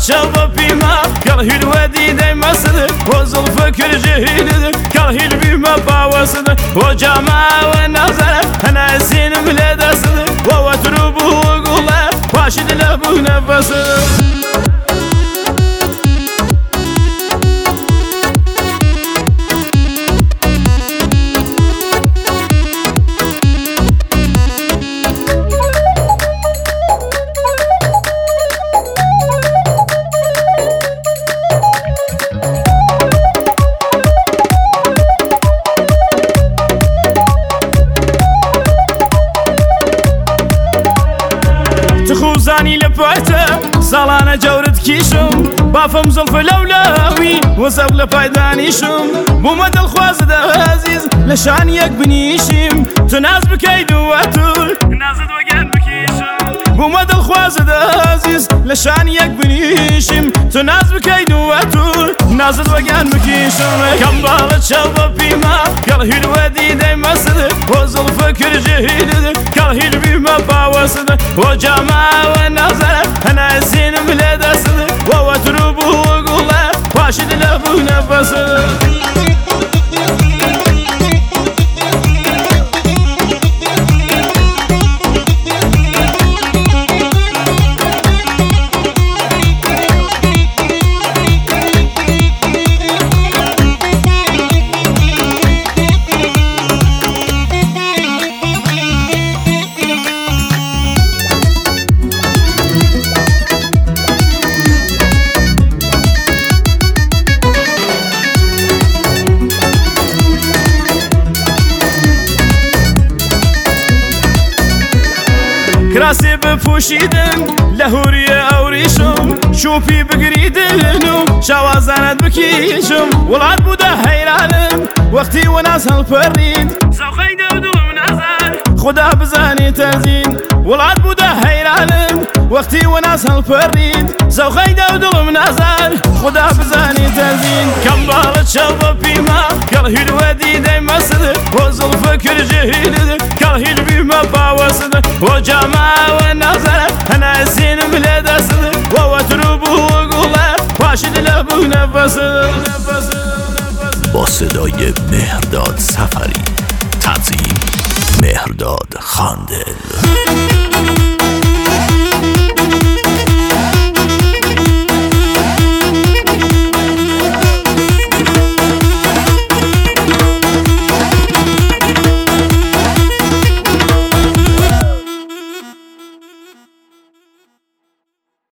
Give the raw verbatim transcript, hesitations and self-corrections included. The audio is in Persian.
شوب بما كرهي الودي دايما صدق وزل فكر جهيل كرهي بما باوصد وجماعة والنظر أنا زين بلاد صدق ووتربه وقوله واشد لبه نفسه تخوزاني لبايته صالانة جورد كيشم بافم زلف لولاوي وصف لفايدانيشم بومد الخواز ده عزيز لشان يك بنيشم تناز بكيد واتول نازد وقت بكيشم بومد الخواز ده عزيز لشان يك بنيشم تناز بكيد واتول نازد وقت بكيشم كم بالت شوب بما كرهي الودي دايما صدق وزل فكر جهيل كرهي بما باوصد وجماعة والنظر أنا زين بلاد صدق ووتربه وقوله واشد لبه نفسه كراسي بفوشيدن لهورية أوريشم شوفي بقريدن شوازانت بكيشم والعاد بودا هيرانم وقتي وناس هالفريد زوخي دودو ونازار خدا بزاني تزين والعاد بودا هيرانم وقتي وناس هالفريد زوخي دودو ونازار خدا بزاني تزين كم بالت شوب بما كرهي الودي دايما صدق وزل فكر جهيل كرهي بما باوصد وجماعة والنظر أنا زين بلاد صدق ووتربه وقوله واشد لبه نفسه با صدای مهرداد سفری، تنظیم مهرداد خاندل.